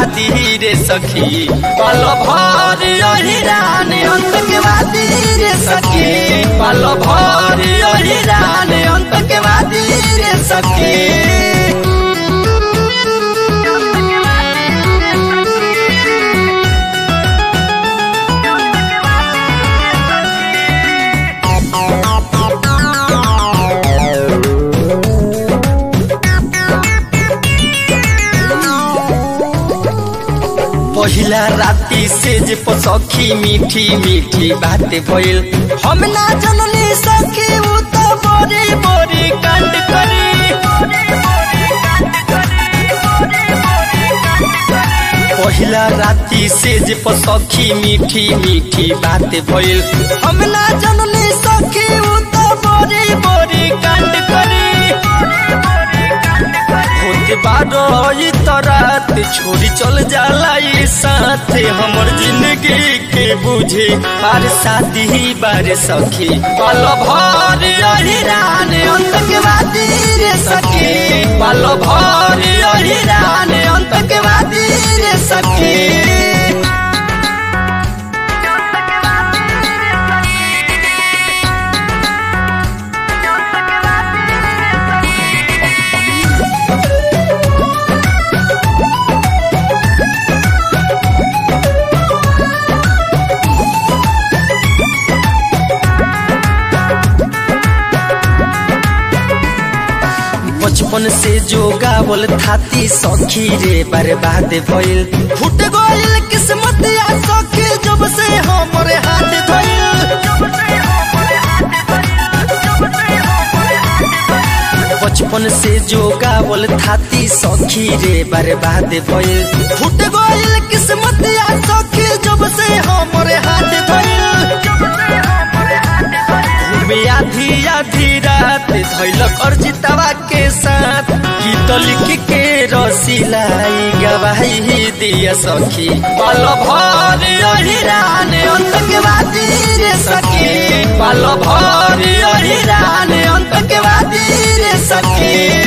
वादी रे सखी पल भर अहिरान आतंकवादी रे सखी पल भर अहिरान आतंकवादी रे सखी। पहिला राती से जे सखी मीठी मीठी बातें भइल हम ना जननी सखी उ तो बड़ी बड़ी कांड करी। पहिला राती से जे सखी मीठी मीठी बातें भइल हम ना जननी सखी उ तो बड़ी बड़ी कांड करी। बारह रात छोड़ी चल जाला साथ हमर जिंदगी के बुझे बार शादी बार सखी पल भर अहिरान आतंकवादी रे सखी पल भर अहिरान आतंकवादी रे सखी। बचपन से जो गावल थाती सखी रे बर्बाद भइल फुट गइल किस्मत या सखी जब से हमरे हाथ धइल। बचपन से जो गावल थाती सखी रे बर्बाद भइल फुट गइल किस्मत या सखी जब से हमरे हाथ धइल। आधी आधी रात धैलक अर्जितवा के साथ गीत लिख के रसीलाई गवाही दिया सखी पल भर अहिरान आतंकवादी रे सखी पल भर अहिरान आतंकवादी रे सखी।